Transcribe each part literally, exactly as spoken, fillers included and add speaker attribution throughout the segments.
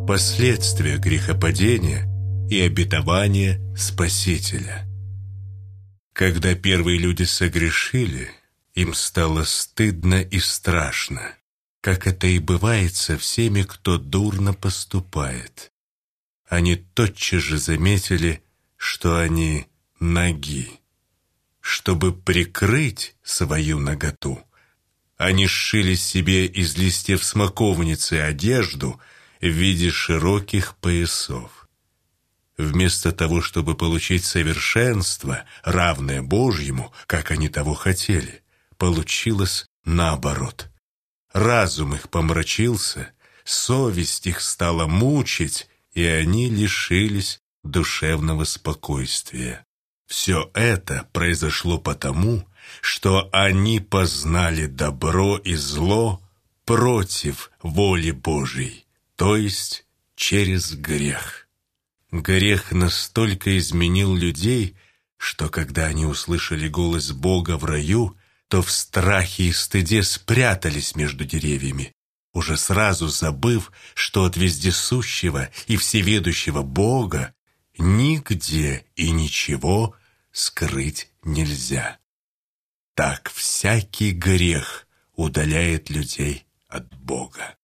Speaker 1: Последствия грехопадения и обетование Спасителя. Когда первые люди согрешили, им стало стыдно и страшно, как это и бывает со всеми, кто дурно поступает. Они тотчас же заметили, что они наги. Чтобы прикрыть свою наготу, они сшили себе из листьев смоковницы одежду в виде широких поясов. Вместо того, чтобы получить совершенство, равное Божьему, как они того хотели, получилось наоборот. Разум их помрачился, совесть их стала мучить, и они лишились душевного спокойствия. Все это произошло потому, что они познали добро и зло против воли Божьей, то есть через грех. Грех настолько изменил людей, что когда они услышали голос Бога в раю, то в страхе и стыде спрятались между деревьями, уже сразу забыв, что от вездесущего и всеведущего Бога нигде и ничего скрыть нельзя. Так всякий грех удаляет людей от Бога.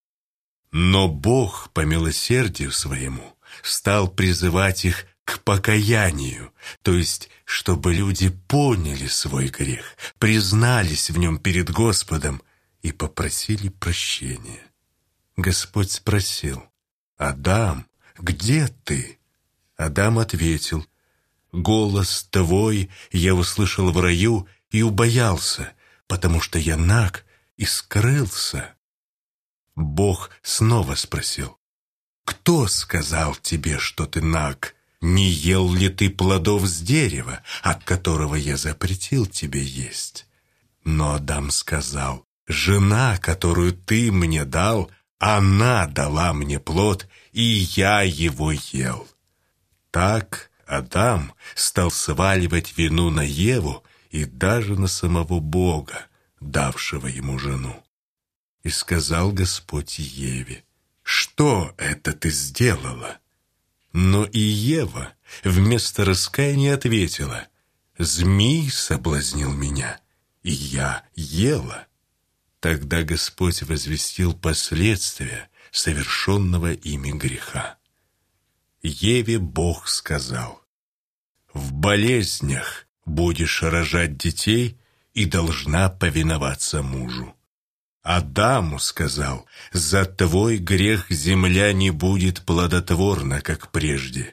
Speaker 1: Но Бог, по милосердию своему, стал призывать их к покаянию, то есть, чтобы люди поняли свой грех, признались в нем перед Господом и попросили прощения. Господь спросил: «Адам, где ты?» Адам ответил: «Голос твой я услышал в раю и убоялся, потому что я наг и скрылся». Бог снова спросил: «Кто сказал тебе, что ты наг? Не ел ли ты плодов с дерева, от которого я запретил тебе есть?» Но Адам сказал: «Жена, которую ты мне дал, она дала мне плод, и я его ел». Так Адам стал сваливать вину на Еву и даже на самого Бога, давшего ему жену. И сказал Господь Еве: «Что это ты сделала?» Но и Ева вместо раскаяния ответила: «Змий соблазнил меня, и я ела». Тогда Господь возвестил последствия совершенного ими греха. Еве Бог сказал: «В болезнях будешь рожать детей и должна повиноваться мужу». Адаму сказал: «За твой грех земля не будет плодотворна, как прежде.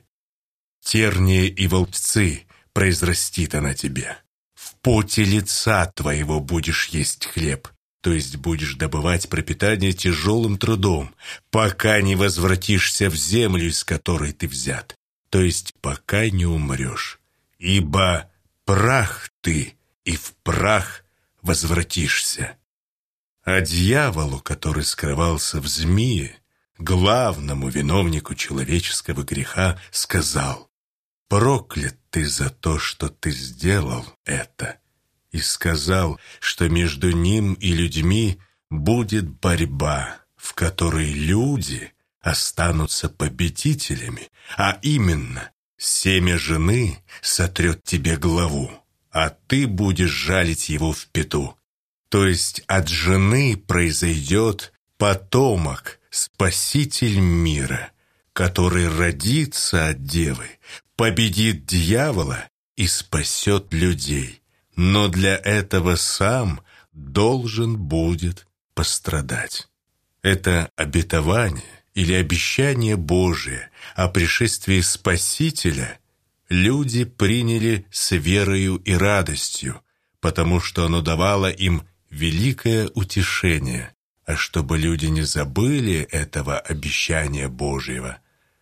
Speaker 1: Тернии и волчцы произрастит она тебе. В поте лица твоего будешь есть хлеб, то есть будешь добывать пропитание тяжелым трудом, пока не возвратишься в землю, из которой ты взят, то есть пока не умрешь. Ибо прах ты, и в прах возвратишься». А дьяволу, который скрывался в змее, главному виновнику человеческого греха, сказал: «Проклят ты за то, что ты сделал это». И сказал, что между ним и людьми будет борьба, в которой люди останутся победителями, а именно семя жены сотрет тебе главу, а ты будешь жалить его в пяту. То есть от жены произойдет потомок, спаситель мира, который родится от девы, победит дьявола и спасет людей. Но для этого сам должен будет пострадать. Это обетование или обещание Божие о пришествии Спасителя люди приняли с верою и радостью, потому что оно давало им великое утешение. А чтобы люди не забыли этого обещания Божьего,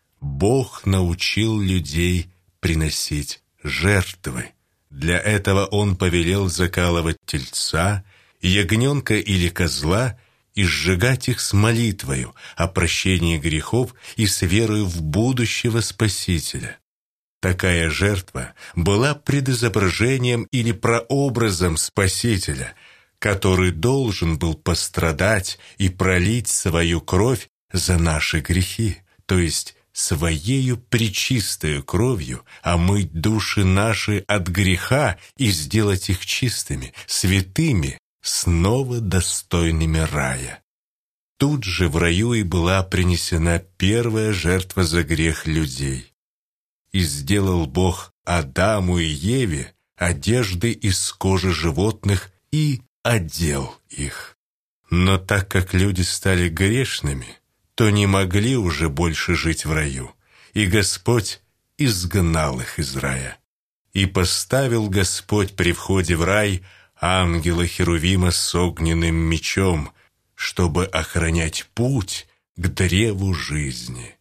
Speaker 1: Бог научил людей приносить жертвы. Для этого Он повелел закалывать тельца, ягненка или козла и сжигать их с молитвою о прощении грехов и с верою в будущего Спасителя. Такая жертва была предизображением или прообразом Спасителя, который должен был пострадать и пролить свою кровь за наши грехи, то есть своею пречистою кровью омыть души наши от греха и сделать их чистыми, святыми, снова достойными рая. Тут же в раю и была принесена первая жертва за грех людей. И сделал Бог Адаму и Еве одежды из кожи животных и одел их. Но так как люди стали грешными, то не могли уже больше жить в раю, и Господь изгнал их из рая. И поставил Господь при входе в рай ангела Херувима с огненным мечом, чтобы охранять путь к древу жизни.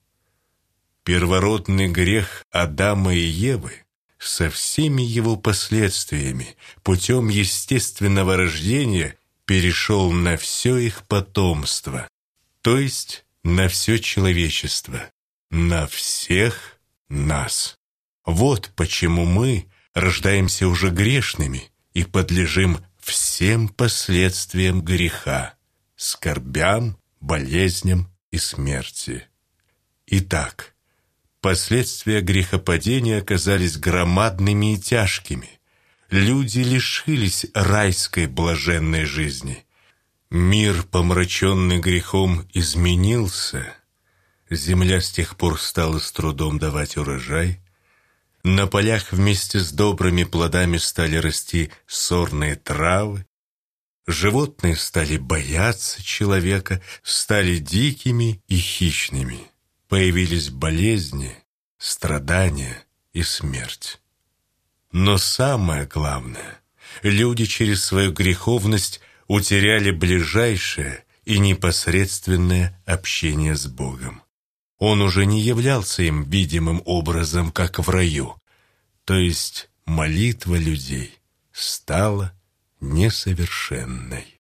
Speaker 1: Первородный грех Адама и Евы со всеми его последствиями путем естественного рождения перешел на все их потомство, то есть на все человечество, на всех нас. Вот почему мы рождаемся уже грешными и подлежим всем последствиям греха, скорбям, болезням и смерти. Итак, последствия грехопадения оказались громадными и тяжкими. Люди лишились райской блаженной жизни. Мир, помраченный грехом, изменился. Земля с тех пор стала с трудом давать урожай. На полях вместе с добрыми плодами стали расти сорные травы. Животные стали бояться человека, стали дикими и хищными. Появились болезни, страдания и смерть. Но самое главное, люди через свою греховность утеряли ближайшее и непосредственное общение с Богом. Он уже не являлся им видимым образом, как в раю, то есть молитва людей стала несовершенной.